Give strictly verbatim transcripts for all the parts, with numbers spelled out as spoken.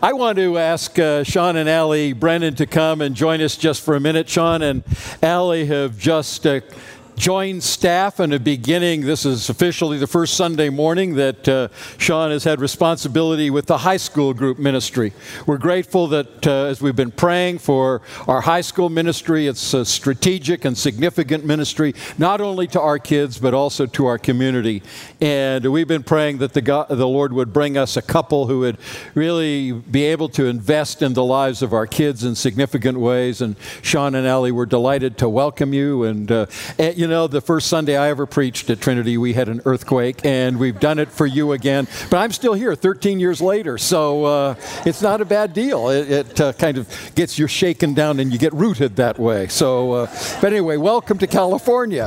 I want to ask uh, Sean and Allie Brennan to come and join us just for a minute. Sean and Allie have just uh, joined staff in the beginning. This is officially the first Sunday morning that uh, Sean has had responsibility with the high school group ministry. We're grateful that uh, as we've been praying for our high school ministry, it's a strategic and significant ministry, not only to our kids, but also to our community. And we've been praying that the, God, the Lord would bring us a couple who would really be able to invest in the lives of our kids in significant ways. And Sean and Allie, we're delighted to welcome you. And, uh, and you know, the first Sunday I ever preached at Trinity, we had an earthquake, and we've done it for you again. But I'm still here thirteen years later, so uh, it's not a bad deal. It, it uh, kind of gets you shaken down, and you get rooted that way. So, uh, but anyway, welcome to California.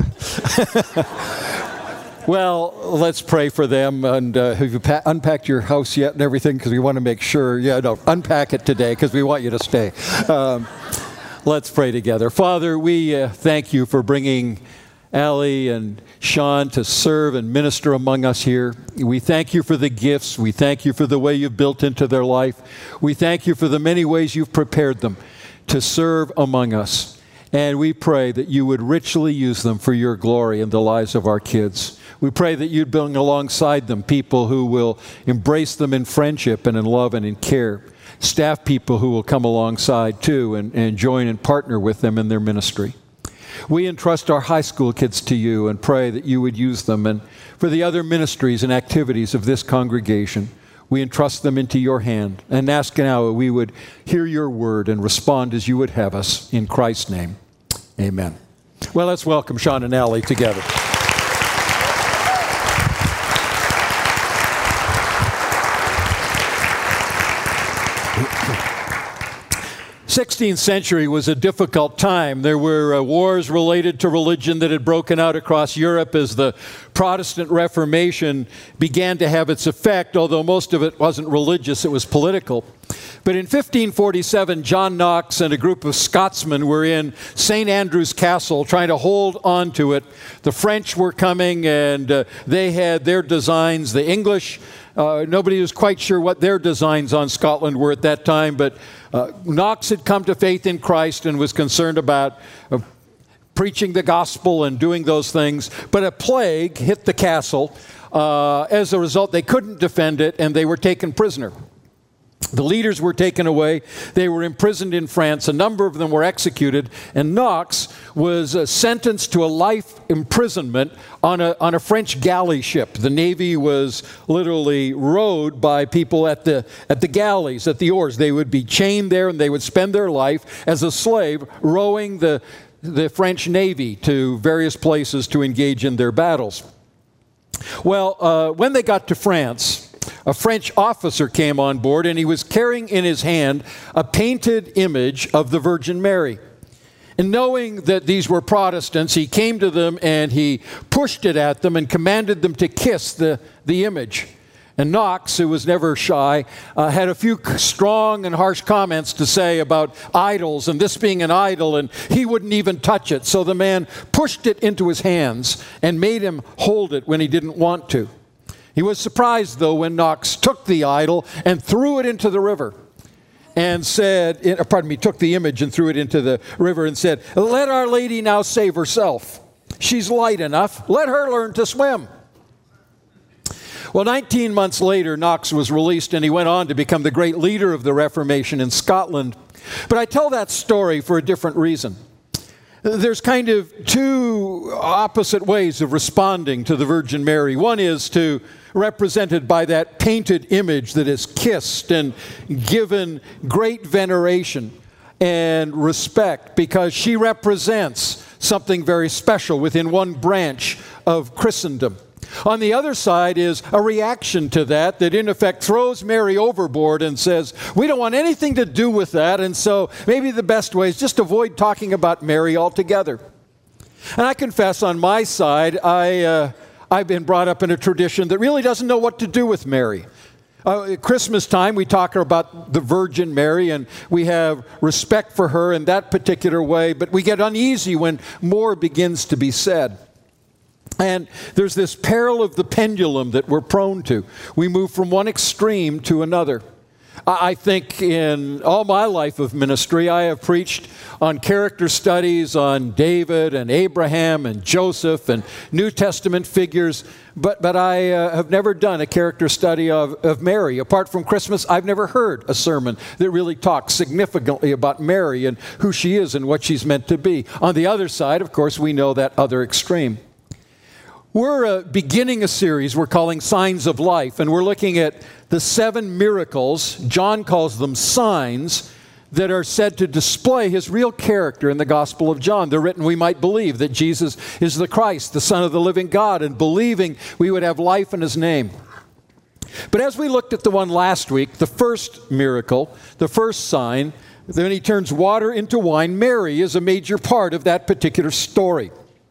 Well, let's pray for them. And uh, have you pa- unpacked your house yet and everything? Because we want to make sure. Yeah, no, unpack it today because we want you to stay. Um, let's pray together. Father, we uh, thank you for bringing Allie and Sean to serve and minister among us here. We thank you for the gifts. We thank you for the way you've built into their life. We thank you for the many ways you've prepared them to serve among us. And we pray that you would richly use them for your glory in the lives of our kids. We pray that you'd bring alongside them people who will embrace them in friendship and in love and in care. Staff people who will come alongside too and, and join and partner with them in their ministry. We entrust our high school kids to you and pray that you would use them. And for the other ministries and activities of this congregation, we entrust them into your hand and ask now we would hear your word and respond as you would have us. In Christ's name, amen. Well, let's welcome Sean and Allie together. sixteenth century was a difficult time. There were uh, wars related to religion that had broken out across Europe as the Protestant Reformation began to have its effect, although most of it wasn't religious, it was political. But in fifteen forty-seven, John Knox and a group of Scotsmen were in Saint Andrew's Castle trying to hold on to it. The French were coming and uh, they had their designs. The English, uh, nobody was quite sure what their designs on Scotland were at that time, but uh, Knox had come to faith in Christ and was concerned about uh, preaching the gospel and doing those things. But a plague hit the castle. Uh, as a result, they couldn't defend it and they were taken prisoner. The leaders were taken away. They were imprisoned in France. A number of them were executed. And Knox was uh, sentenced to a life imprisonment on a, on a French galley ship. The Navy was literally rowed by people at the, at the galleys, at the oars. They would be chained there and they would spend their life as a slave rowing the, the French Navy to various places to engage in their battles. Well, uh, when they got to France, a French officer came on board and he was carrying in his hand a painted image of the Virgin Mary. And knowing that these were Protestants, he came to them and he pushed it at them and commanded them to kiss the, the image. And Knox, who was never shy, uh, had a few strong and harsh comments to say about idols and this being an idol, and he wouldn't even touch it. So the man pushed it into his hands and made him hold it when he didn't want to. He was surprised, though, when Knox took the idol and threw it into the river and said, pardon me, took the image and threw it into the river and said, "Let Our Lady now save herself. She's light enough. Let her learn to swim." Well, nineteen months later, Knox was released and he went on to become the great leader of the Reformation in Scotland. But I tell that story for a different reason. There's kind of two opposite ways of responding to the Virgin Mary. One is to represented by that painted image that is kissed and given great veneration and respect because she represents something very special within one branch of Christendom. On the other side is a reaction to that that in effect throws Mary overboard and says, we don't want anything to do with that, and so maybe the best way is just avoid talking about Mary altogether. And I confess on my side, I, uh, I've been brought up in a tradition that really doesn't know what to do with Mary. Uh, at Christmas time, we talk about the Virgin Mary, and we have respect for her in that particular way, but we get uneasy when more begins to be said. And there's this peril of the pendulum that we're prone to. We move from one extreme to another. I think in all my life of ministry, I have preached on character studies on David and Abraham and Joseph and New Testament figures, but, but I uh, have never done a character study of, of Mary. Apart from Christmas, I've never heard a sermon that really talks significantly about Mary and who she is and what she's meant to be. On the other side, of course, we know that other extreme. We're uh, beginning a series we're calling Signs of Life, and we're looking at the seven miracles, John calls them signs, that are said to display his real character in the Gospel of John. They're written we might believe that Jesus is the Christ, the Son of the living God, and believing we would have life in his name. But as we looked at the one last week, the first miracle, the first sign, when he turns water into wine, Mary is a major part of that particular story.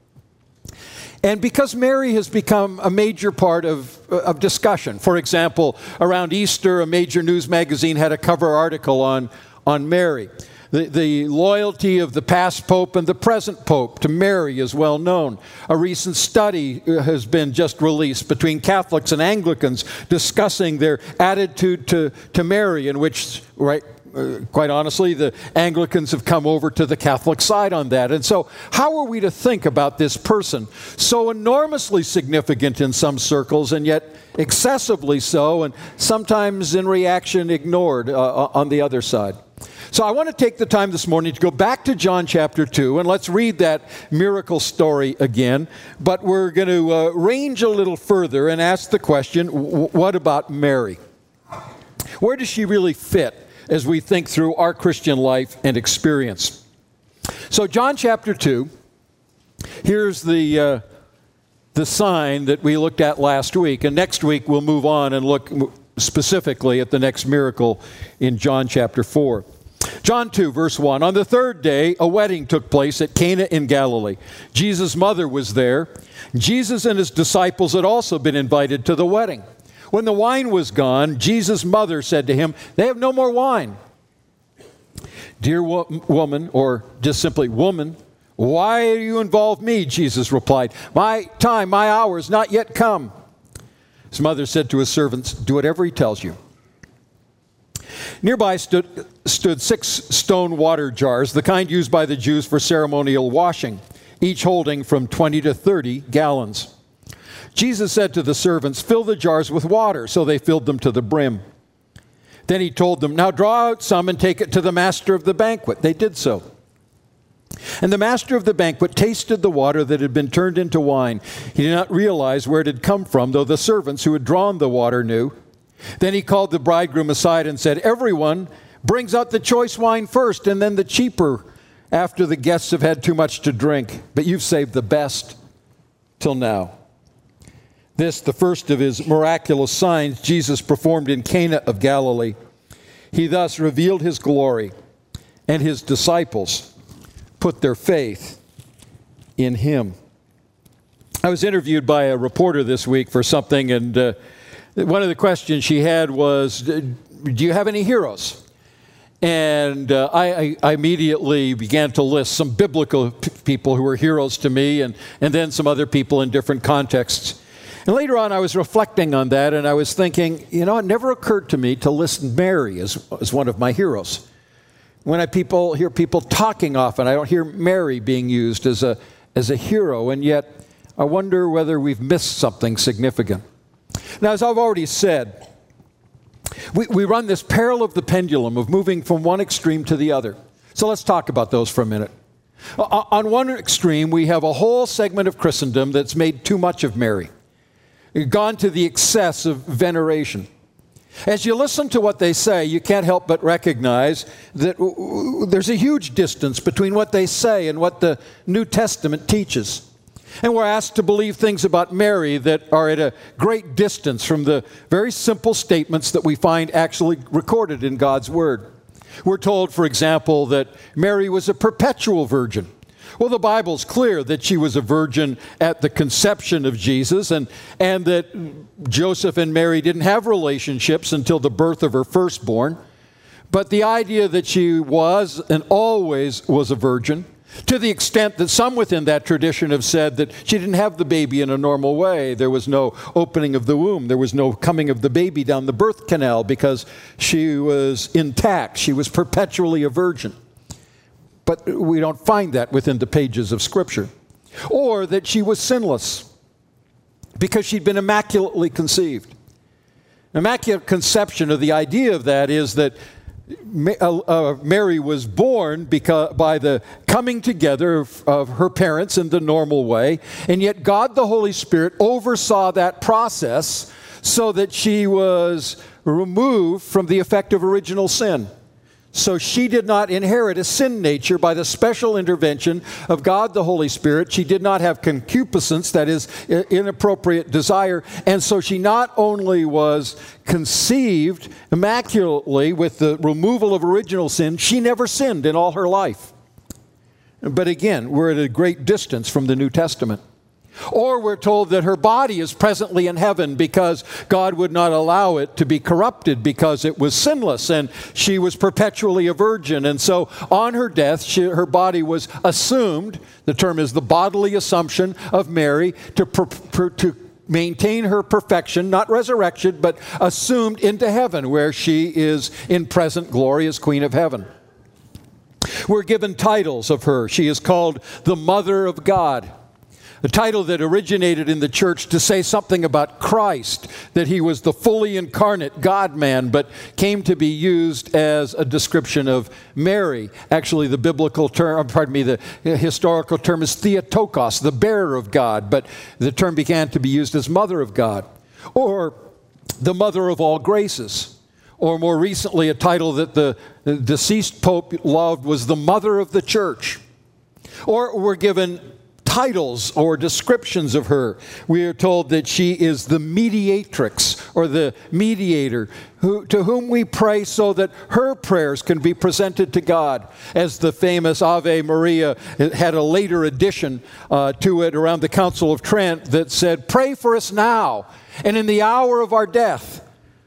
And because Mary has become a major part of, of discussion, for example, around Easter, a major news magazine had a cover article on, on Mary. The, the loyalty of the past pope and the present pope to Mary is well known. A recent study has been just released between Catholics and Anglicans discussing their attitude to, to Mary, in which, right, Uh, quite honestly, the Anglicans have come over to the Catholic side on that. And so how are we to think about this person, so enormously significant in some circles and yet excessively so, and sometimes in reaction ignored uh, on the other side? So I want to take the time this morning to go back to John chapter two, and let's read that miracle story again. But we're going to uh, range a little further and ask the question, w- what about Mary? Where does she really fit as we think through our Christian life and experience? So John chapter two, here's the, uh, the sign that we looked at last week. And next week we'll move on and look specifically at the next miracle in John chapter four. John two, verse one, on the third day, a wedding took place at Cana in Galilee. Jesus' mother was there. Jesus and his disciples had also been invited to the wedding. When the wine was gone, Jesus' mother said to him, "They have no more wine." "Dear wo- woman," or just simply woman, "why do you involve me?" Jesus replied. "My time, my hour is not yet come." His mother said to his servants, "Do whatever he tells you." Nearby stood, stood six stone water jars, the kind used by the Jews for ceremonial washing, each holding from twenty to thirty gallons. Jesus said to the servants, "Fill the jars with water." So they filled them to the brim. Then he told them, "Now draw out some and take it to the master of the banquet." They did so. And the master of the banquet tasted the water that had been turned into wine. He did not realize where it had come from, though the servants who had drawn the water knew. Then he called the bridegroom aside and said, "Everyone brings out the choice wine first, and then the cheaper after the guests have had too much to drink. But you've saved the best till now." This, the first of his miraculous signs, Jesus performed in Cana of Galilee. He thus revealed his glory, and his disciples put their faith in him. I was interviewed by a reporter this week for something, and uh, one of the questions she had was, "Do you have any heroes?" And uh, I, I immediately began to list some biblical p- people who were heroes to me, and, and then some other people in different contexts. And later on, I was reflecting on that, and I was thinking, you know, it never occurred to me to list Mary as, as one of my heroes. When I people hear people talking often, I don't hear Mary being used as a, as a hero, and yet I wonder whether we've missed something significant. Now, as I've already said, we, we run this parallel of the pendulum of moving from one extreme to the other. So let's talk about those for a minute. On one extreme, we have a whole segment of Christendom that's made too much of Mary, gone to the excess of veneration. As you listen to what they say, you can't help but recognize that there's a huge distance between what they say and what the New Testament teaches. And we're asked to believe things about Mary that are at a great distance from the very simple statements that we find actually recorded in God's Word. We're told, for example, that Mary was a perpetual virgin. Well, the Bible's clear that she was a virgin at the conception of Jesus, and, and that Joseph and Mary didn't have relationships until the birth of her firstborn. But the idea that she was and always was a virgin, To the extent that some within that tradition have said that she didn't have the baby in a normal way. There was no opening of the womb. There was no coming of the baby down the birth canal because she was intact. She was perpetually a virgin. But we don't find that within the pages of Scripture. Or that she was sinless because she'd been immaculately conceived. Immaculate conception, of the idea of that is that Mary was born because, by the coming together of, of her parents in the normal way, and yet God the Holy Spirit oversaw that process so that she was removed from the effect of original sin. So she did not inherit a sin nature by the special intervention of God the Holy Spirit. She did not have concupiscence, that is, inappropriate desire. And so she not only was conceived immaculately with the removal of original sin, she never sinned in all her life. But again, we're at a great distance from the New Testament. Or we're told that her body is presently in heaven because God would not allow it to be corrupted because it was sinless and she was perpetually a virgin. And so on her death, she, her body was assumed, the term is the bodily assumption of Mary, to, per, per, to maintain her perfection, not resurrection, but assumed into heaven where she is in present glory as Queen of Heaven. We're given titles of her. She is called the Mother of God. A title that originated in the church to say something about Christ, that he was the fully incarnate God-man, but came to be used as a description of Mary. Actually, the biblical term, pardon me, the historical term is Theotokos, the bearer of God, but the term began to be used as Mother of God, or the Mother of all graces. Or more recently, a title that the deceased pope loved was the Mother of the Church. Or we're given titles or descriptions of her. We are told that she is the mediatrix, or the mediator, who, to whom we pray so that her prayers can be presented to God. As the famous Ave Maria had a later addition uh, to it around the Council of Trent that said, "Pray for us now and in the hour of our death."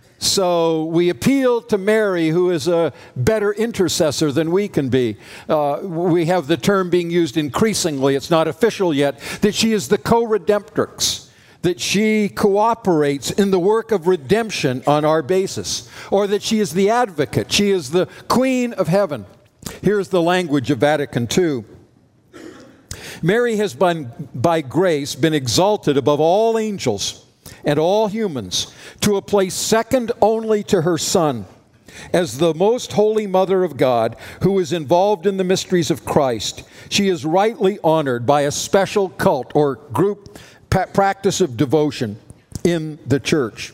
So we appeal to Mary, who is a better intercessor than we can be. Uh, we have the term being used increasingly, it's not official yet, that she is the co-redemptrix, that she cooperates in the work of redemption on our basis, or that she is the advocate, she is the Queen of Heaven. Here's the language of Vatican Two. Mary has been, by grace, been exalted above all angels and all humans to a place second only to her Son, as the most holy Mother of God who is involved in the mysteries of Christ. She is rightly honored by a special cult or group practice of devotion in the church.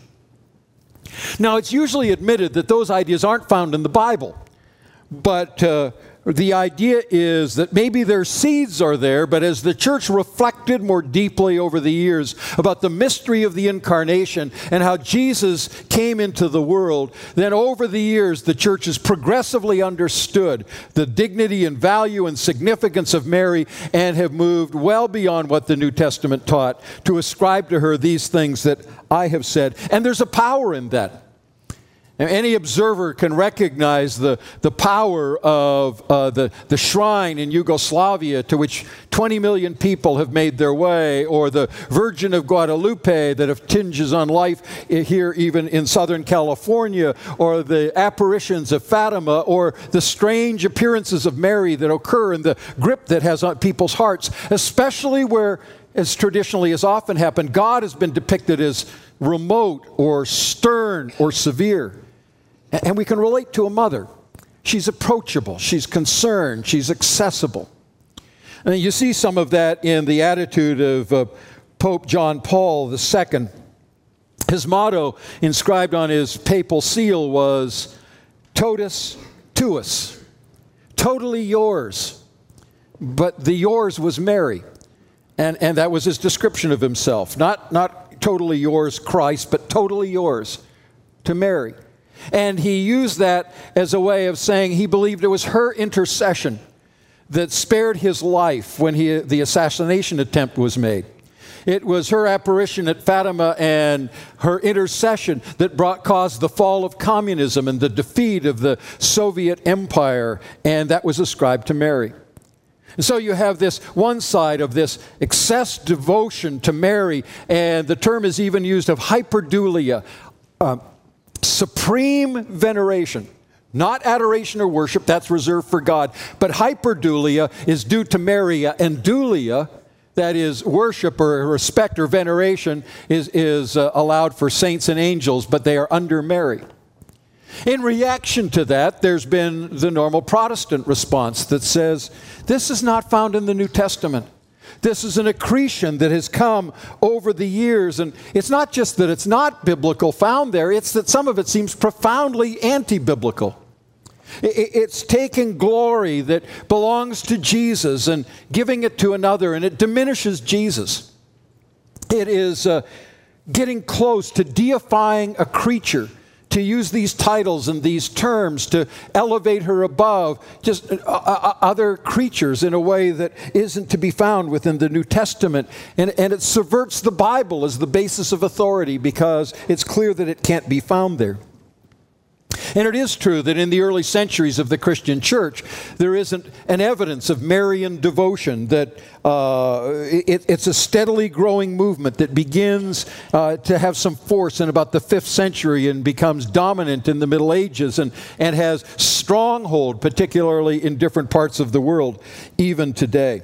Now, it's usually admitted that those ideas aren't found in the Bible, but uh, the idea is that maybe their seeds are there, but as the church reflected more deeply over the years about the mystery of the incarnation and how Jesus came into the world, then over the years the church has progressively understood the dignity and value and significance of Mary and have moved well beyond what the New Testament taught to ascribe to her these things that I have said. And there's a power in that. Now, any observer can recognize the, the power of uh, the, the shrine in Yugoslavia to which twenty million people have made their way, or the Virgin of Guadalupe that have tinges on life here even in Southern California, or the apparitions of Fatima, or the strange appearances of Mary that occur in the grip that has on people's hearts, especially where, as traditionally has often happened, God has been depicted as remote or stern or severe. And we can relate to a mother. She's approachable, she's concerned, she's accessible. And you see some of that in the attitude of uh, Pope John Paul the Second. His motto inscribed on his papal seal was, "Totus tuus," totally yours. But the yours was Mary. And, and that was his description of himself. Not, not totally yours, Christ, but totally yours to Mary. And he used that as a way of saying he believed it was her intercession that spared his life when he, the assassination attempt was made. It was her apparition at Fatima and her intercession that brought caused the fall of communism and the defeat of the Soviet Empire, and that was ascribed to Mary. And so you have this one side of this excess devotion to Mary, and the term is even used of hyperdulia, uh, supreme veneration. Not adoration or worship, that's reserved for God. But hyperdulia is due to Mary, and dulia, that is worship or respect or veneration, is, is uh, allowed for saints and angels, but they are under Mary. In reaction to that, there's been the normal Protestant response that says, this is not found in the New Testament. This is an accretion that has come over the years. And it's not just that it's not biblical found there, it's that some of it seems profoundly anti-biblical. It's taking glory that belongs to Jesus and giving it to another, and it diminishes Jesus. It is uh, getting close to deifying a creature, to use these titles and these terms to elevate her above just uh, uh, other creatures in a way that isn't to be found within the New Testament. And, and it subverts the Bible as the basis of authority because it's clear that it can't be found there. And it is true that in the early centuries of the Christian church, there isn't an evidence of Marian devotion, that uh, it, it's a steadily growing movement that begins uh, to have some force in about the fifth century and becomes dominant in the Middle Ages and, and has stronghold, particularly in different parts of the world, even today.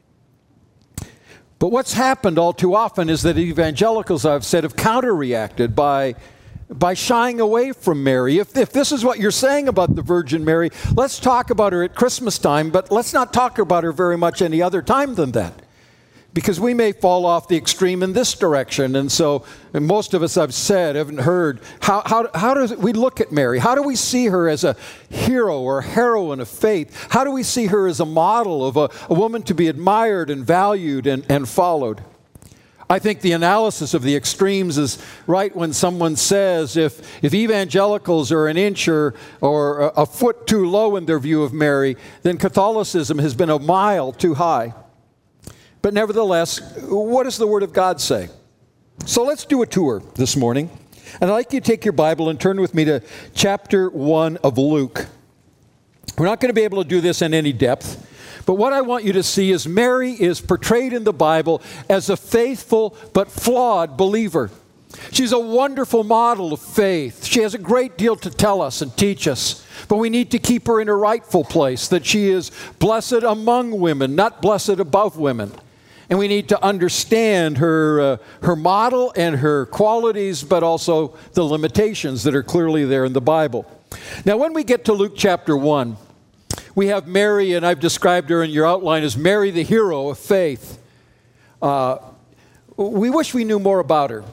But what's happened all too often is that evangelicals, I've said, have counter-reacted by by shying away from Mary. If, if this is what you're saying about the Virgin Mary, let's talk about her at Christmas time, but let's not talk about her very much any other time than that. Because we may fall off the extreme in this direction. And so and most of us, I've said, haven't heard, how, how, how do we look at Mary? How do we see her as a hero or heroine of faith? How do we see her as a model of a, a woman to be admired and valued and, and followed? I think the analysis of the extremes is right when someone says if, if evangelicals are an inch or, or a foot too low in their view of Mary, then Catholicism has been a mile too high. But nevertheless, what does the Word of God say? So let's do a tour this morning. And I'd like you to take your Bible and turn with me to chapter one of Luke. We're not going to be able to do this in any depth. But what I want you to see is Mary is portrayed in the Bible as a faithful but flawed believer. She's a wonderful model of faith. She has a great deal to tell us and teach us. But we need to keep her in her rightful place, that she is blessed among women, not blessed above women. And we need to understand her, uh, her model and her qualities, but also the limitations that are clearly there in the Bible. Now, when we get to Luke chapter one, we have Mary, and I've described her in your outline as Mary, the hero of faith. Uh, we wish we knew more about her.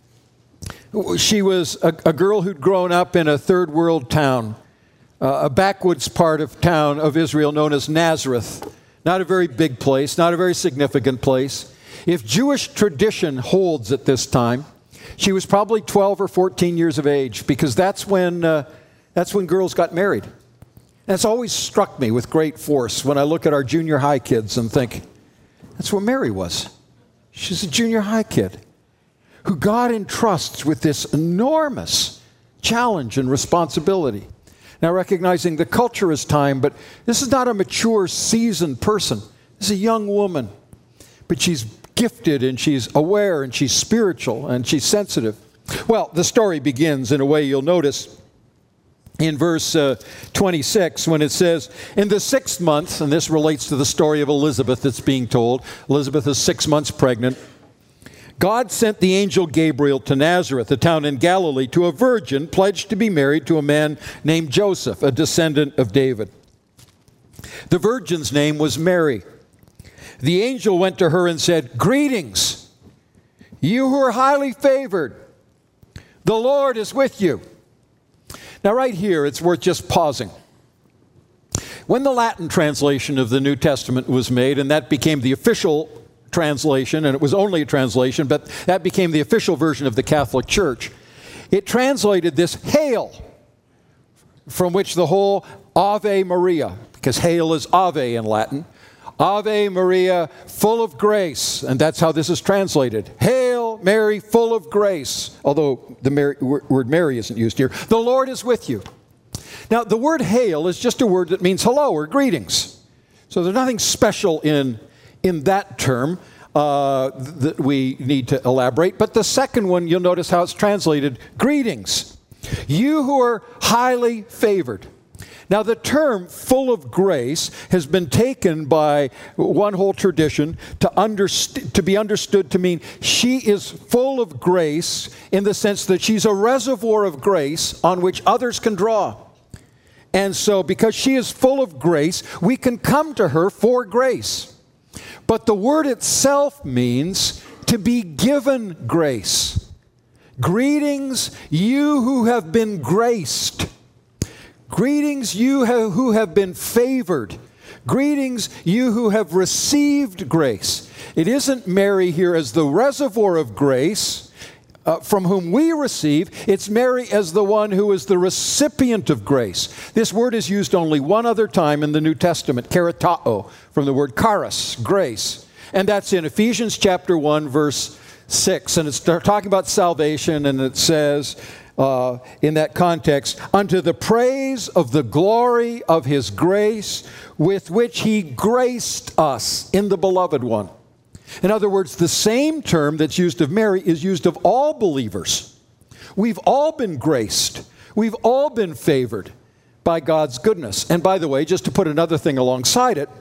She was a, a girl who'd grown up in a third world town, uh, a backwoods part of town of Israel known as Nazareth. Not a very big place, not a very significant place. If Jewish tradition holds at this time, she was probably twelve or fourteen years of age, because that's when, uh, that's when girls got married. And it's always struck me with great force when I look at our junior high kids and think, that's where Mary was. She's a junior high kid who God entrusts with this enormous challenge and responsibility. Now, recognizing the culture is time, but this is not a mature, seasoned person. This is a young woman. But she's gifted, and she's aware, and she's spiritual, and she's sensitive. Well, the story begins in a way you'll notice in verse uh, twenty-six, when it says, in the sixth month, and this relates to the story of Elizabeth that's being told. Elizabeth is six months pregnant. God sent the angel Gabriel to Nazareth, a town in Galilee, to a virgin pledged to be married to a man named Joseph, a descendant of David. The virgin's name was Mary. The angel went to her and said, greetings, you who are highly favored. The Lord is with you. Now, right here, it's worth just pausing. When the Latin translation of the New Testament was made, and that became the official translation, and it was only a translation, but that became the official version of the Catholic Church, it translated this hail, from which the whole Ave Maria, because hail is Ave in Latin, Ave Maria, full of grace, and that's how this is translated. Hail Mary, full of grace, although the Mary, word Mary isn't used here. The Lord is with you. Now, the word hail is just a word that means hello or greetings. So there's nothing special in, in that term uh, that we need to elaborate. But the second one, you'll notice how it's translated, greetings. You who are highly favored. Now, the term full of grace has been taken by one whole tradition to, underst- to be understood to mean she is full of grace in the sense that she's a reservoir of grace on which others can draw. And so, because she is full of grace, we can come to her for grace. But the word itself means to be given grace. Greetings, you who have been graced. Greetings, you who have been favored. Greetings, you who have received grace. It isn't Mary here as the reservoir of grace uh, from whom we receive. It's Mary as the one who is the recipient of grace. This word is used only one other time in the New Testament, charitao, from the word charis, grace. And that's in Ephesians chapter one, verse six. And it's talking about salvation, and it says, Uh, in that context, unto the praise of the glory of his grace with which he graced us in the beloved one. In other words, the same term that's used of Mary is used of all believers. We've all been graced. We've all been favored by God's goodness. And by the way, just to put another thing alongside it,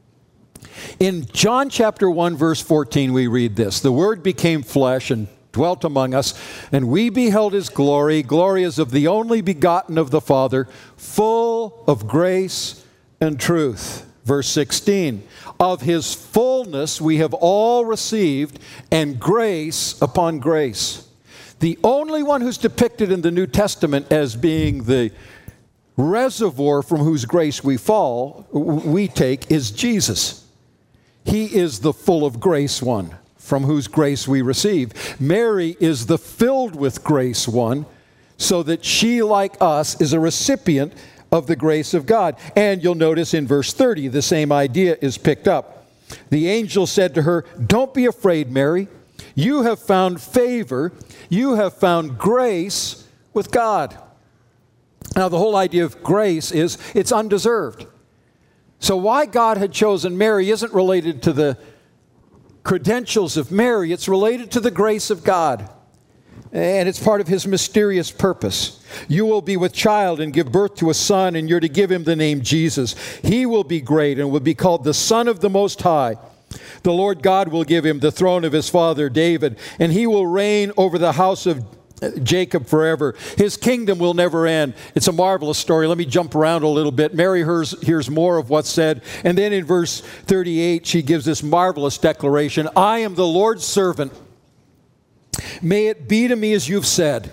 in John chapter one, verse fourteen, we read this, the Word became flesh and dwelt among us, and we beheld his glory, glory as of the only begotten of the Father, full of grace and truth. Verse sixteen, of his fullness we have all received, and grace upon grace. The only one who's depicted in the New Testament as being the reservoir from whose grace we fall, we take, is Jesus. He is the full of grace one, from whose grace we receive. Mary is the filled with grace one, so that she, like us, is a recipient of the grace of God. And you'll notice in verse thirty, the same idea is picked up. The angel said to her, don't be afraid, Mary. You have found favor. You have found grace with God. Now, the whole idea of grace is it's undeserved. So why God had chosen Mary isn't related to the credentials of Mary. It's related to the grace of God. And it's part of his mysterious purpose. You will be with child and give birth to a son, and you're to give him the name Jesus. He will be great and will be called the Son of the Most High. The Lord God will give him the throne of his father David, and he will reign over the house of Jacob forever. His kingdom will never end. It's a marvelous story. Let me jump around a little bit. Mary hears, hears more of what's said. And then in verse thirty-eight, she gives this marvelous declaration. I am the Lord's servant. May it be to me as you've said.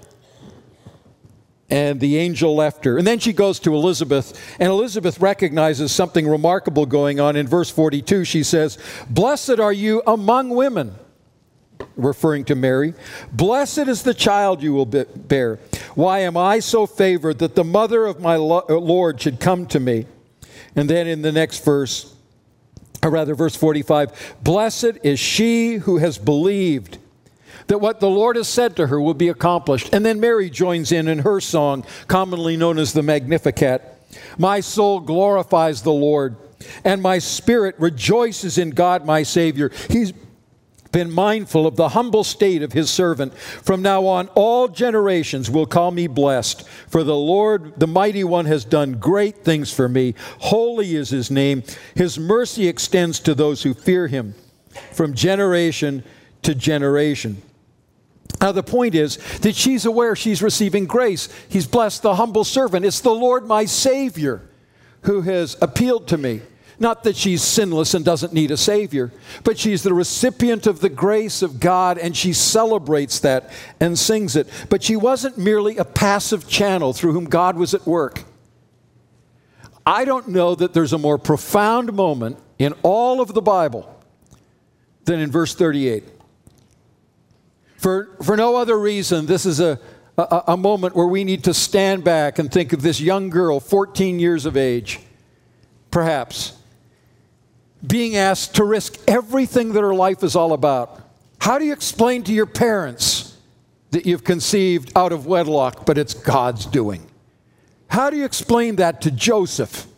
And the angel left her. And then she goes to Elizabeth. And Elizabeth recognizes something remarkable going on. In verse forty-two, she says, blessed are you among women. Referring to Mary. Blessed is the child you will bear. Why am I so favored that the mother of my Lord should come to me? And then in the next verse, or rather verse forty-five, blessed is she who has believed that what the Lord has said to her will be accomplished. And then Mary joins in in her song, commonly known as the Magnificat. My soul glorifies the Lord, and my spirit rejoices in God my Savior. He's been mindful of the humble state of his servant. From now on, all generations will call me blessed. For the Lord, the Mighty One, has done great things for me. Holy is his name. His mercy extends to those who fear him from generation to generation. Now, the point is that she's aware she's receiving grace. He's blessed the humble servant. It's the Lord, my Savior, who has appealed to me. Not that she's sinless and doesn't need a Savior, but she's the recipient of the grace of God, and she celebrates that and sings it. But she wasn't merely a passive channel through whom God was at work. I don't know that there's a more profound moment in all of the Bible than in verse thirty-eight. For, for no other reason, this is a, a, a moment where we need to stand back and think of this young girl, fourteen years of age, perhaps, being asked to risk everything that her life is all about. How do you explain to your parents that you've conceived out of wedlock, but it's God's doing? How do you explain that to Joseph,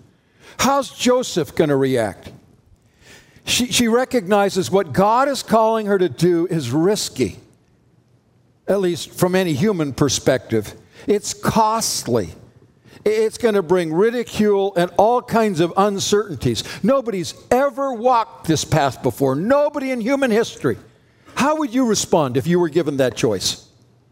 How's Joseph going to react? She, she recognizes what God is calling her to do is risky, at least from any human perspective. It's costly. It's going to bring ridicule and all kinds of uncertainties. Nobody's ever walked this path before. Nobody in human history. How would you respond if you were given that choice?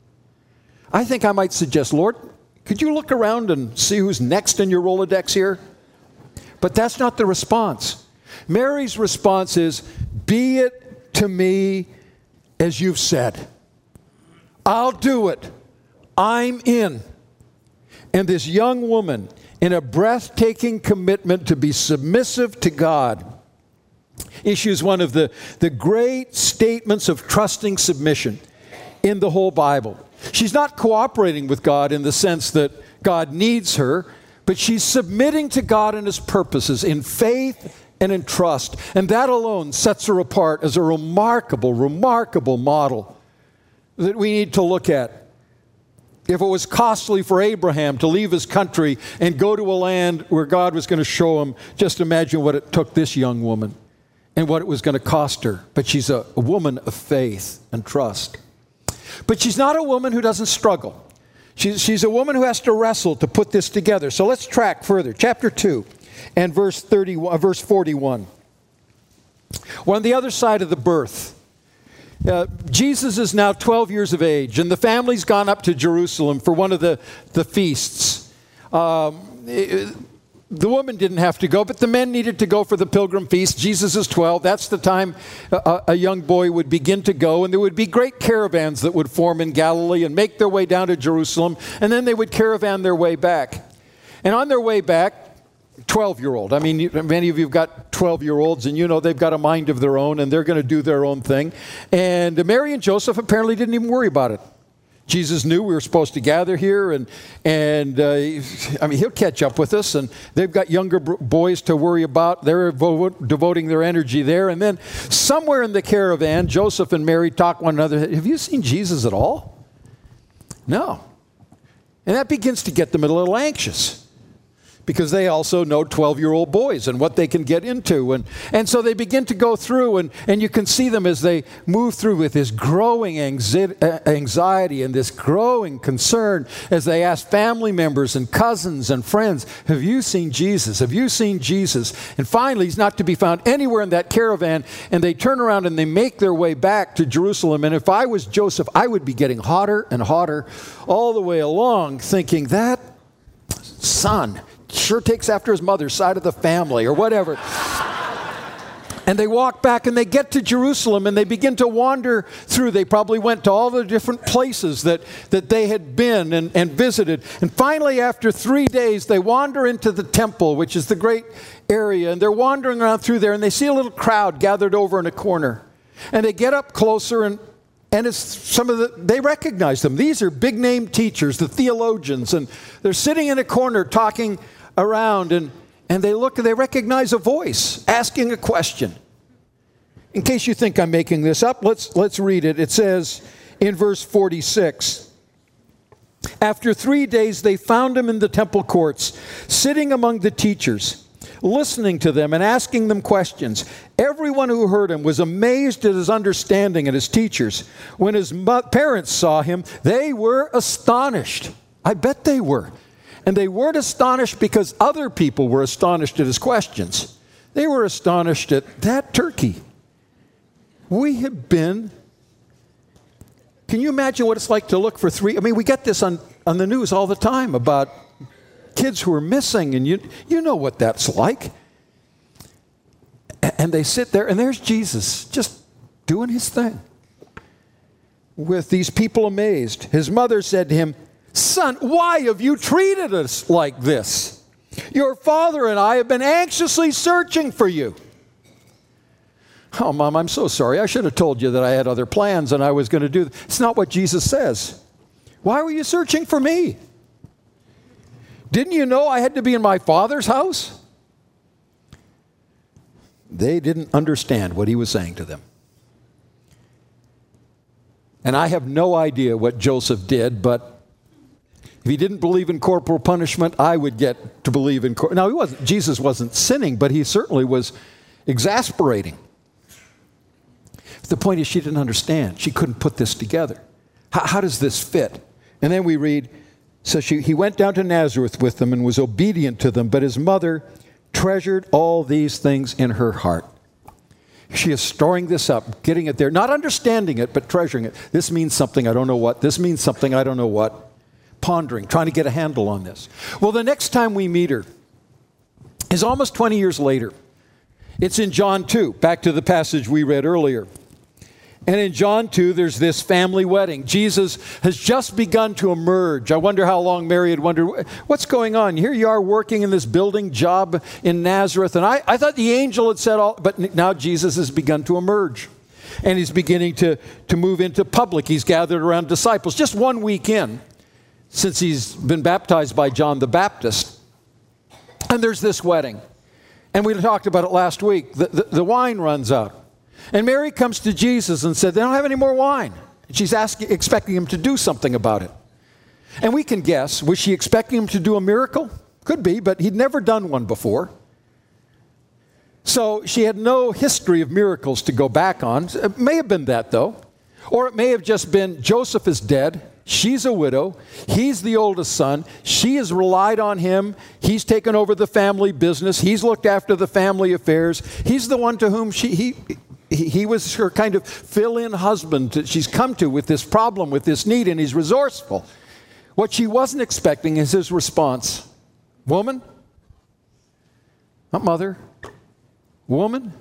I think I might suggest, Lord, could you look around and see who's next in your Rolodex here? But that's not the response. Mary's response is, be it to me as you've said. I'll do it. I'm in. And this young woman, in a breathtaking commitment to be submissive to God, issues one of the, the great statements of trusting submission in the whole Bible. She's not cooperating with God in the sense that God needs her, but she's submitting to God and His purposes in faith and in trust. And that alone sets her apart as a remarkable, remarkable model that we need to look at. If it was costly for Abraham to leave his country and go to a land where God was going to show him, just imagine what it took this young woman and what it was going to cost her. But she's a, a woman of faith and trust. But she's not a woman who doesn't struggle. She's, she's a woman who has to wrestle to put this together. So let's track further. Chapter two and verse thirty-one, verse forty-one. We're on the other side of the birth. Uh, Jesus is now twelve years of age, and the family's gone up to Jerusalem for one of the, the feasts. Um, it, the woman didn't have to go, but the men needed to go for the pilgrim feast. Jesus is twelve. That's the time a, a young boy would begin to go, and there would be great caravans that would form in Galilee and make their way down to Jerusalem, and then they would caravan their way back. And on their way back, twelve-year-old. I mean, many of you have got twelve-year-olds, and you know they've got a mind of their own, and they're going to do their own thing. And Mary and Joseph apparently didn't even worry about it. Jesus knew we were supposed to gather here, and, and uh, I mean, He'll catch up with us, and they've got younger boys to worry about. They're vo- devoting their energy there. And then somewhere in the caravan, Joseph and Mary talk one another. Have you seen Jesus at all? No. And that begins to get them a little anxious, because they also know twelve-year-old boys and what they can get into. And, and so they begin to go through, and, and you can see them as they move through with this growing anxiety and this growing concern as they ask family members and cousins and friends, have you seen Jesus? Have you seen Jesus? And finally, He's not to be found anywhere in that caravan, and they turn around and they make their way back to Jerusalem. And if I was Joseph, I would be getting hotter and hotter all the way along, thinking, that son sure takes after his mother's side of the family, or whatever. And they walk back and they get to Jerusalem and they begin to wander through. They probably went to all the different places that, that they had been and, and visited. And finally, after three days, they wander into the temple, which is the great area. And they're wandering around through there, and they see a little crowd gathered over in a corner. And they get up closer, and And it's some of the, they recognize them. These are big name teachers, the theologians, and they're sitting in a corner talking around, and, and they look and they recognize a voice asking a question. In case you think I'm making this up, let's, let's read it. It says in verse forty-six, after three days they found Him in the temple courts, sitting among the teachers, listening to them and asking them questions. Everyone who heard Him was amazed at His understanding and His teachers. When His mo- parents saw Him, they were astonished. I bet they were. And they weren't astonished because other people were astonished at His questions. They were astonished at that turkey. We have been, can you imagine what it's like to look for three? I mean, we get this on, on the news all the time about kids who are missing, and you you know what that's like. And they sit there, and there's Jesus just doing His thing with these people amazed. His mother said to Him, son, why have you treated us like this? Your father and I have been anxiously searching for you. Oh, Mom, I'm so sorry. I should have told you that I had other plans and I was going to do this. It's not what Jesus says. Why were you searching for me? Didn't you know I had to be in my Father's house? They didn't understand what He was saying to them. And I have no idea what Joseph did, but If he didn't believe in corporal punishment, I would get to believe in corporal. Now, he wasn't, Jesus wasn't sinning, but he certainly was exasperating. The point is, she didn't understand. She couldn't put this together. How, how does this fit? And then we read, so she, he went down to Nazareth with them and was obedient to them, but his mother treasured all these things in her heart. She is storing this up, getting it there, not understanding it, but treasuring it. This means something, I don't know what. This means something, I don't know what. Pondering, trying to get a handle on this. Well, the next time we meet her is almost twenty years later. It's in John two, back to the passage we read earlier. And in John two, there's this family wedding. Jesus has just begun to emerge. I wonder how long Mary had wondered, what's going on? Here you are working in this building job in Nazareth. And I, I thought the angel had said all, but now Jesus has begun to emerge. And he's beginning to, to move into public. He's gathered around disciples. Just one week in, since he's been baptized by John the Baptist. And there's this wedding. And we talked about it last week. The, the, the wine runs out. And Mary comes to Jesus and said, they don't have any more wine. And she's asking, expecting him to do something about it. And we can guess, was she expecting him to do a miracle? Could be, but he'd never done one before. So she had no history of miracles to go back on. It may have been that, though. Or it may have just been, Joseph is dead. She's a widow. He's the oldest son. She has relied on him. He's taken over the family business. He's looked after the family affairs. He's the one to whom she... he. He was her kind of fill-in husband that she's come to with this problem, with this need, and he's resourceful. What she wasn't expecting is his response. Woman? Not mother. Woman?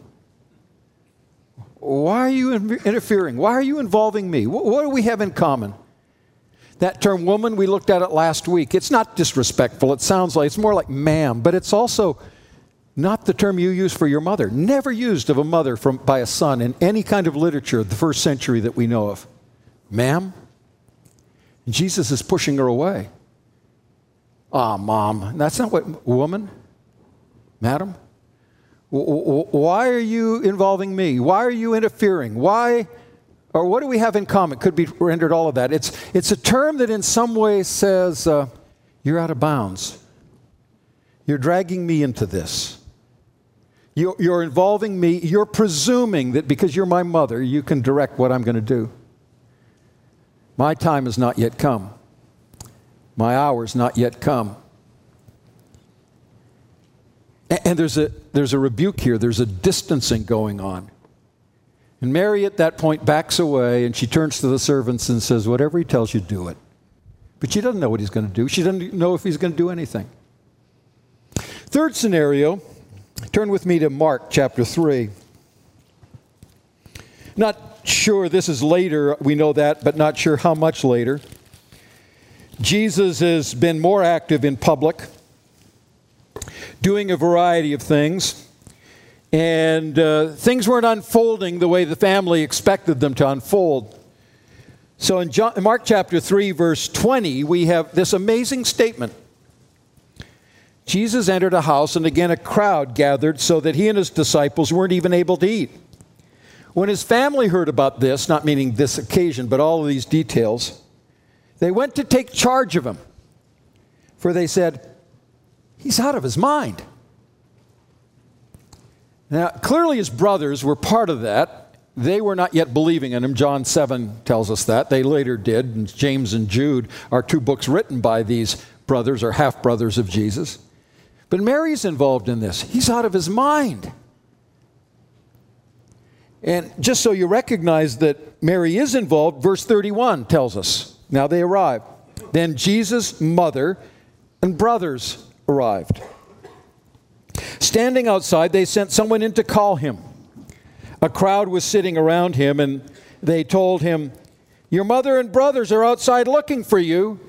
Why are you interfering? Why are you involving me? What do we have in common? That term woman, we looked at it last week. It's not disrespectful. It sounds like, it's more like ma'am, but it's also not the term you use for your mother. Never used of a mother from, by a son in any kind of literature of the first century that we know of. Ma'am? And Jesus is pushing her away. Ah, mom. That's not what, woman? Madam? Why are you involving me? Why are you interfering? Why, or what do we have in common? Could be rendered all of that. It's, it's a term that in some way says, uh, you're out of bounds. You're dragging me into this. You're, you're involving me. You're presuming that because you're my mother, you can direct what I'm going to do. My time has not yet come. My hour's not yet come. And, and there's a, there's a rebuke here. There's a distancing going on. And Mary at that point backs away and she turns to the servants and says, whatever he tells you, do it. But she doesn't know what he's going to do. She doesn't know if he's going to do anything. Third scenario, turn with me to Mark chapter three. Not sure this is later, we know that, but not sure how much later. Jesus has been more active in public, doing a variety of things, and uh, things weren't unfolding the way the family expected them to unfold. So in, John, in Mark chapter three, verse twenty, we have this amazing statement. Jesus entered a house, and again a crowd gathered so that he and his disciples weren't even able to eat. When his family heard about this, not meaning this occasion, but all of these details, they went to take charge of him. For they said, he's out of his mind. Now, clearly his brothers were part of that. They were not yet believing in him. John seven tells us that. They later did. And James and Jude are two books written by these brothers or half-brothers of Jesus. But Mary's involved in this. He's out of his mind. And just so you recognize that Mary is involved, verse thirty-one tells us. Now they arrive. Then Jesus' mother and brothers arrived. Standing outside, they sent someone in to call him. A crowd was sitting around him, and they told him, your mother and brothers are outside looking for you.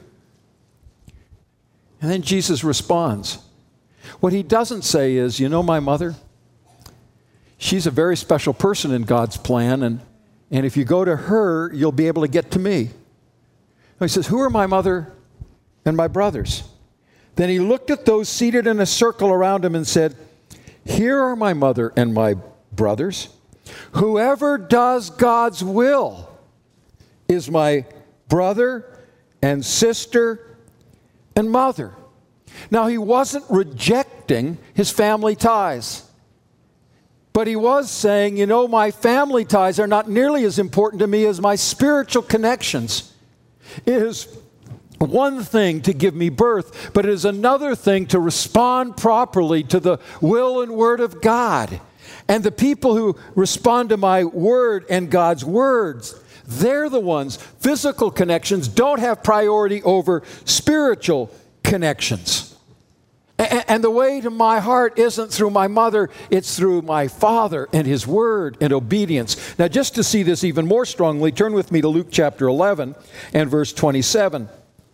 And then Jesus responds. What he doesn't say is, you know my mother? She's a very special person in God's plan, and, and if you go to her, you'll be able to get to me. He says, who are my mother and my brothers? Then he looked at those seated in a circle around him and said, here are my mother and my brothers. Whoever does God's will is my brother and sister and mother. Now, he wasn't rejecting his family ties. But he was saying, you know, my family ties are not nearly as important to me as my spiritual connections. It is one thing to give me birth, but it is another thing to respond properly to the will and word of God. And the people who respond to my word and God's words, they're the ones. Physical connections don't have priority over spiritual connections. And the way to my heart isn't through my mother, it's through my Father and His Word and obedience. Now, just to see this even more strongly, turn with me to Luke chapter eleven and verse twenty-seven.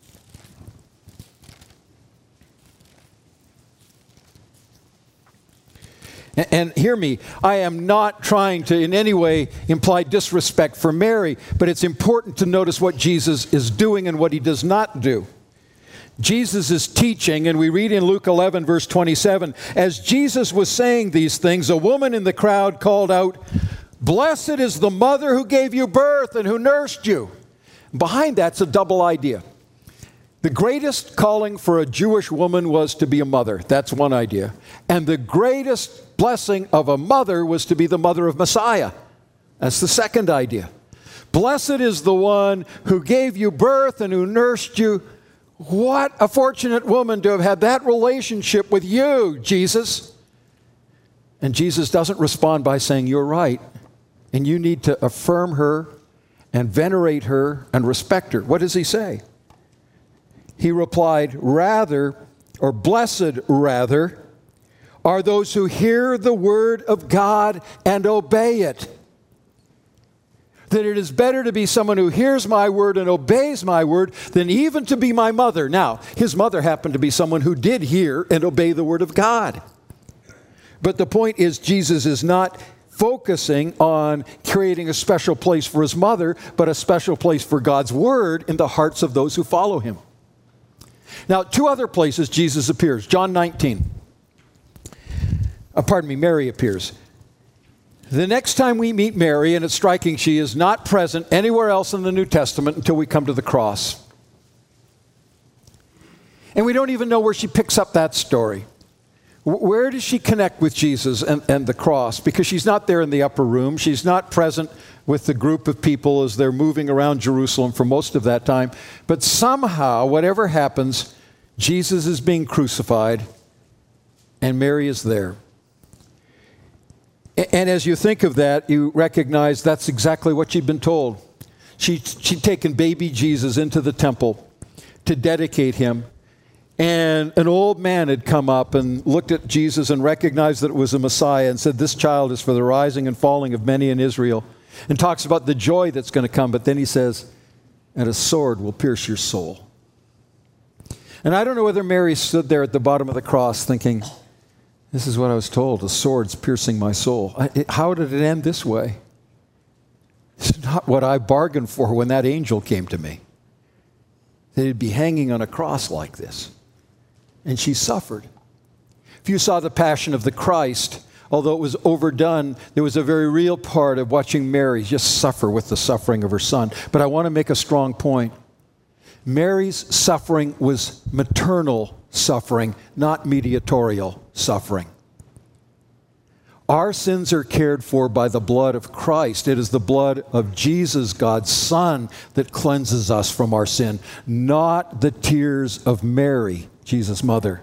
And hear me, I am not trying to in any way imply disrespect for Mary, but it's important to notice what Jesus is doing and what He does not do. Jesus is teaching, and we read in Luke eleven, verse twenty-seven, as Jesus was saying these things, a woman in the crowd called out, "Blessed is the mother who gave you birth and who nursed you." Behind that's a double idea. The greatest calling for a Jewish woman was to be a mother. That's one idea. And the greatest blessing of a mother was to be the mother of Messiah. That's the second idea. Blessed is the one who gave you birth and who nursed you. What a fortunate woman to have had that relationship with you, Jesus. And Jesus doesn't respond by saying, you're right, and you need to affirm her and venerate her and respect her. What does he say? He replied, rather, or blessed rather, are those who hear the word of God and obey it. That it is better to be someone who hears my word and obeys my word than even to be my mother. Now, his mother happened to be someone who did hear and obey the word of God. But the point is, Jesus is not focusing on creating a special place for his mother, but a special place for God's word in the hearts of those who follow him. Now, two other places Jesus appears. John nineteen. Uh, pardon me, Mary appears. The next time we meet Mary, and it's striking, she is not present anywhere else in the New Testament until we come to the cross. And we don't even know where she picks up that story. Where does she connect with Jesus and, and the cross? Because she's not there in the upper room. She's not present with the group of people as they're moving around Jerusalem for most of that time. But somehow, whatever happens, Jesus is being crucified, and Mary is there. And as you think of that, you recognize that's exactly what she'd been told. She, she'd taken baby Jesus into the temple to dedicate him. And an old man had come up and looked at Jesus and recognized that it was a Messiah and said, this child is for the rising and falling of many in Israel. And talks about the joy that's going to come. But then he says, and a sword will pierce your soul. And I don't know whether Mary stood there at the bottom of the cross thinking, this is what I was told, a sword's piercing my soul. I, it, how did it end this way? It's not what I bargained for when that angel came to me. That he'd be hanging on a cross like this. And she suffered. If you saw the Passion of the Christ, although it was overdone, there was a very real part of watching Mary just suffer with the suffering of her son. But I want to make a strong point. Mary's suffering was maternal suffering, not mediatorial suffering. Our sins are cared for by the blood of Christ. It is the blood of Jesus, God's Son, that cleanses us from our sin, not the tears of Mary, Jesus' mother.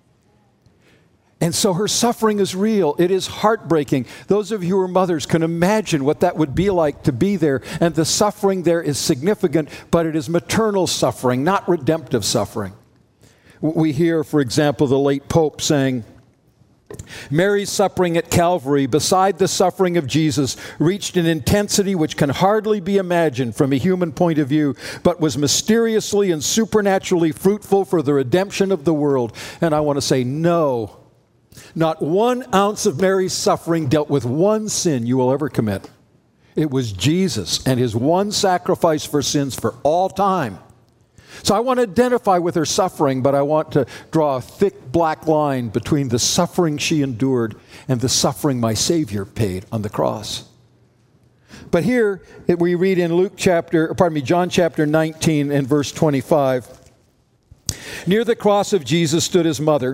And so her suffering is real. It is heartbreaking. Those of you who are mothers can imagine what that would be like to be there. And the suffering there is significant, but it is maternal suffering, not redemptive suffering. We hear, for example, the late Pope saying, Mary's suffering at Calvary, beside the suffering of Jesus, reached an intensity which can hardly be imagined from a human point of view, but was mysteriously and supernaturally fruitful for the redemption of the world. And I want to say, no, not one ounce of Mary's suffering dealt with one sin you will ever commit. It was Jesus and his one sacrifice for sins for all time. So I want to identify with her suffering, but I want to draw a thick black line between the suffering she endured and the suffering my Savior paid on the cross. But here we read in Luke chapter, pardon me, John chapter nineteen and verse twenty-five, Near the cross of Jesus stood his mother,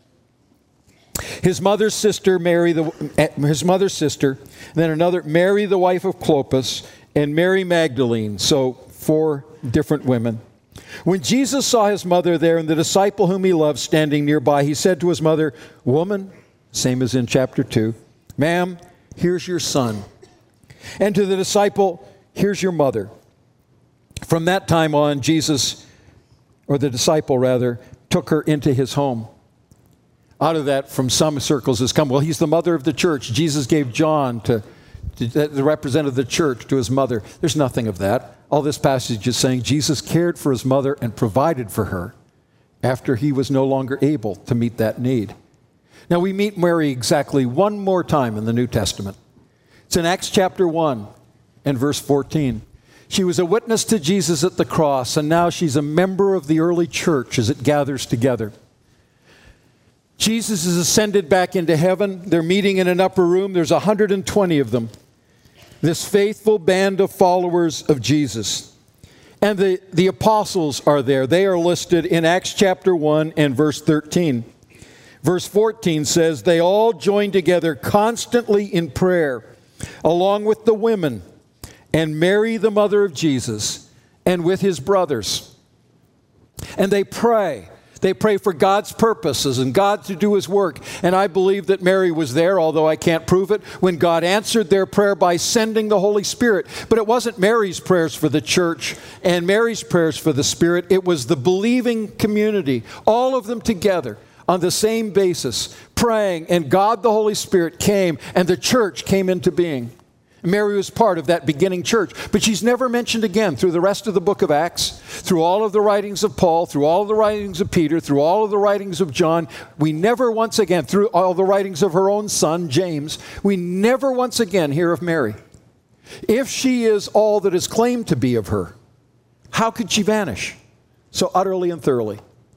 his mother's sister, Mary, the, his mother's sister, then another, Mary, the wife of Clopas, and Mary Magdalene. So four different women. When Jesus saw his mother there and the disciple whom he loved standing nearby, he said to his mother, "Woman," same as in chapter two, "ma'am, here's your son." And to the disciple, "Here's your mother." From that time on, Jesus, or the disciple rather, took her into his home. Out of that, from some circles has come, well, he's the mother of the church. Jesus gave John to, to the representative of the church to his mother. There's nothing of that. All this passage is saying Jesus cared for his mother and provided for her after he was no longer able to meet that need. Now, we meet Mary exactly one more time in the New Testament. It's in Acts chapter one and verse fourteen. She was a witness to Jesus at the cross, and now she's a member of the early church as it gathers together. Jesus is ascended back into heaven. They're meeting in an upper room. There's one hundred twenty of them. This faithful band of followers of Jesus. And the, the apostles are there. They are listed in Acts chapter one and verse thirteen. Verse fourteen says, "They all joined together constantly in prayer, along with the women, and Mary, the mother of Jesus, and with his brothers." And they pray. They pray for God's purposes and God to do his work. And I believe that Mary was there, although I can't prove it, when God answered their prayer by sending the Holy Spirit. But it wasn't Mary's prayers for the church and Mary's prayers for the Spirit. It was the believing community, all of them together on the same basis, praying. And God, the Holy Spirit, came and the church came into being. Mary was part of that beginning church, but she's never mentioned again through the rest of the book of Acts, through all of the writings of Paul, through all of the writings of Peter, through all of the writings of John. We never once again, through all the writings of her own son, James, we never once again hear of Mary. If she is all that is claimed to be of her, how could she vanish so utterly and thoroughly?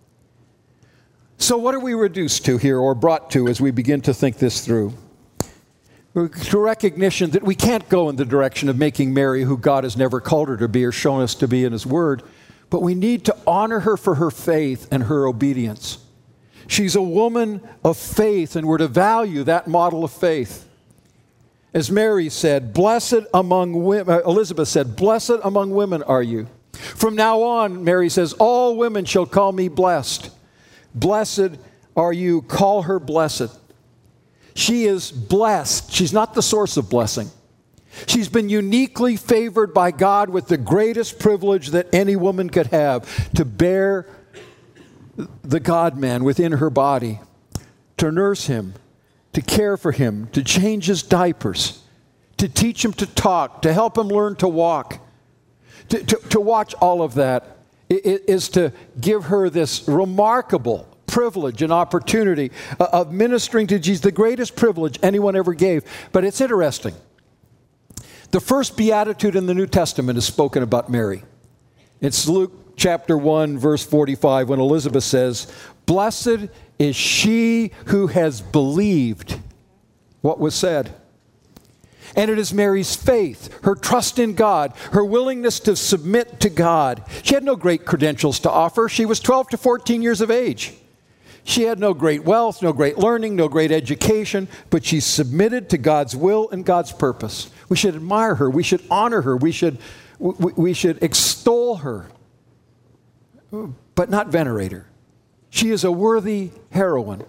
So what are we reduced to here, or brought to, as we begin to think this through? To recognition that we can't go in the direction of making Mary who God has never called her to be or shown us to be in his word, but we need to honor her for her faith and her obedience. She's a woman of faith, and we're to value that model of faith. As Mary said, blessed among women, Elizabeth said, blessed among women are you. From now on, Mary says, all women shall call me blessed. Blessed are you, call her blessed. She is blessed. She's not the source of blessing. She's been uniquely favored by God with the greatest privilege that any woman could have, to bear the God-man within her body, to nurse him, to care for him, to change his diapers, to teach him to talk, to help him learn to walk. To, to, to watch all of that is to give her this remarkable privilege and opportunity of ministering to Jesus, the greatest privilege anyone ever gave. But it's interesting. The first beatitude in the New Testament is spoken about Mary. It's Luke chapter one, verse forty-five, when Elizabeth says, blessed is she who has believed what was said. And it is Mary's faith, her trust in God, her willingness to submit to God. She had no great credentials to offer. She was twelve to fourteen years of age. She had no great wealth, no great learning, no great education, but she submitted to God's will and God's purpose. We should admire her. We should honor her. We should, we, we should extol her, but not venerate her. She is a worthy heroine,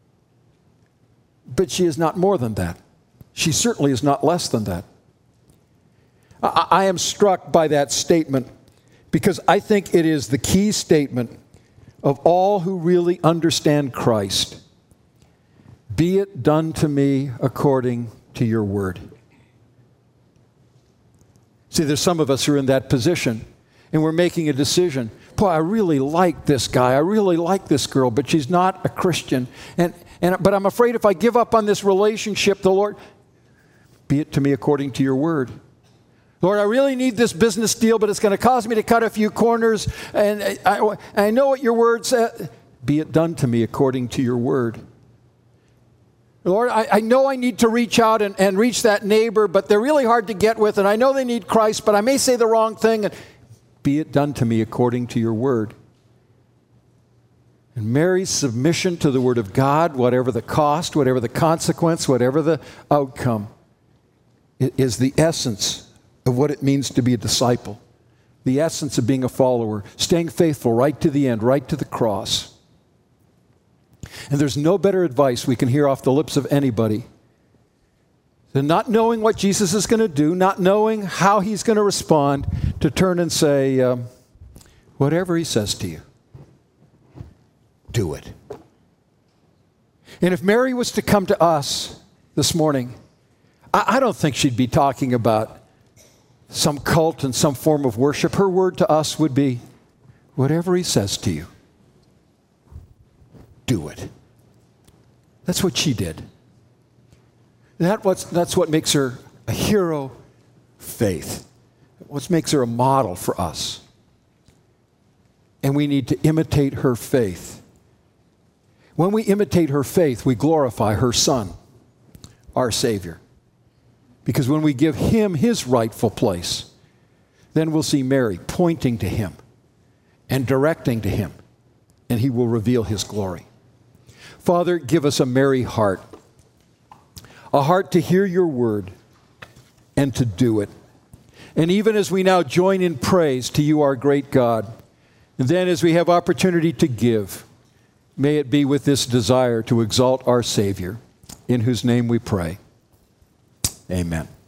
but she is not more than that. She certainly is not less than that. I, I am struck by that statement because I think it is the key statement of all who really understand Christ. Be it done to me according to your word. See, there's some of us who are in that position, and we're making a decision. Boy, I really like this guy. I really like this girl, but she's not a Christian. And, and but I'm afraid if I give up on this relationship, the Lord, be it to me according to your word. Lord, I really need this business deal, but it's going to cause me to cut a few corners. And I, I, I know what your word says. Be it done to me according to your word. Lord, I, I know I need to reach out and, and reach that neighbor, but they're really hard to get with. And I know they need Christ, but I may say the wrong thing. And be it done to me according to your word. And Mary's submission to the Word of God, whatever the cost, whatever the consequence, whatever the outcome, is the essence of what it means to be a disciple. The essence of being a follower, staying faithful right to the end, right to the cross. And there's no better advice we can hear off the lips of anybody than not knowing what Jesus is going to do, not knowing how he's going to respond, to turn and say, um, whatever he says to you, do it. And if Mary was to come to us this morning, I, I don't think she'd be talking about some cult and some form of worship. Her word to us would be, whatever he says to you, do it. That's what she did. That what's, that's what makes her a hero faith. What makes her a model for us. And we need to imitate her faith. When we imitate her faith, we glorify her Son, our Savior. Because when we give him his rightful place, then we'll see Mary pointing to him and directing to him, and he will reveal his glory. Father, give us a Mary heart, a heart to hear your word and to do it. And even as we now join in praise to you, our great God, and then as we have opportunity to give, may it be with this desire to exalt our Savior, in whose name we pray. Amen.